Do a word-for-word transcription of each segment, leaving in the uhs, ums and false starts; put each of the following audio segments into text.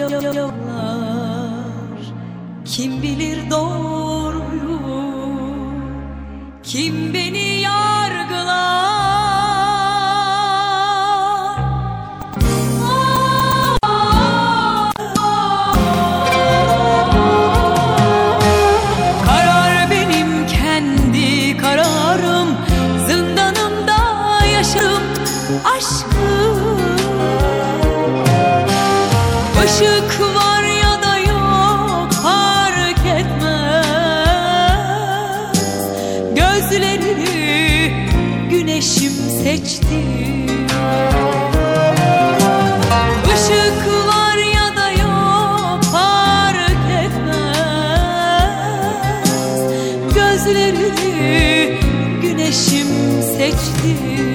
yollar. Kim bilir doğruyu, kim beni yargılar? Karar benim, kendi kararım, zindanımda yaşarım aşkım. Işık var ya da yok fark etmez, gözlerini güneşim seçti. Işık var ya da yok fark etmez, gözlerini güneşim seçti.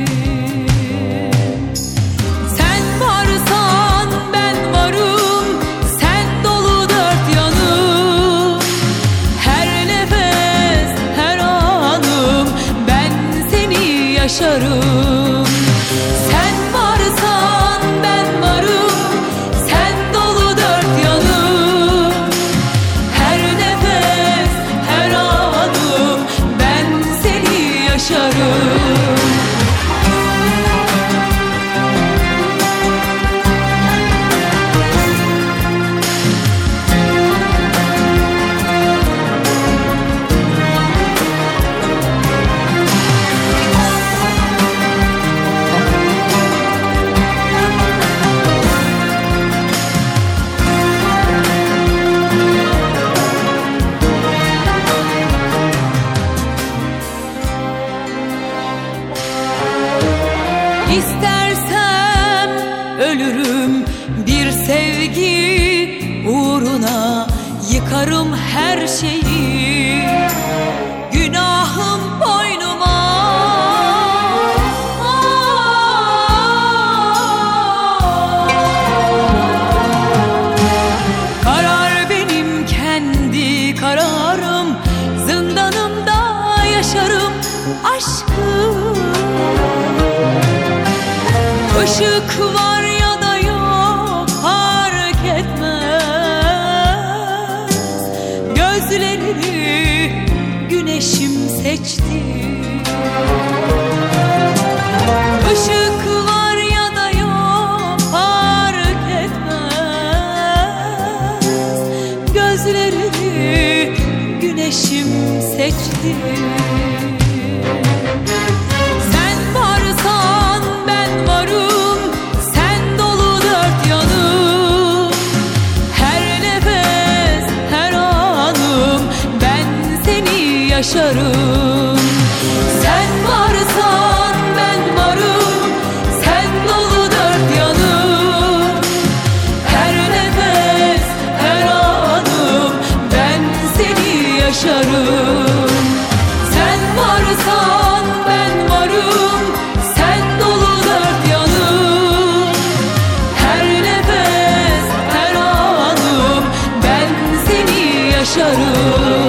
Yaşarım. Sen varsan ben varım, sen dolu dört yanım. Her nefes, her anım ben seni yaşarım. İstersem ölürüm bir sevgi uğruna, yıkarım her şeyi, günahım boynuma. Karar benim, kendi kararım, zindanımda yaşarım aşkım. Işık var ya da yok fark etmez, gözlerini güneşim seçti. Işık var ya da yok fark etmez, gözlerini güneşim seçti. Yaşarım. Sen varsan ben varım, sen dolu dört yanım. Her nefes, her anım ben seni yaşarım. Sen varsan ben varım, sen dolu dört yanım. Her nefes, her anım ben seni yaşarım.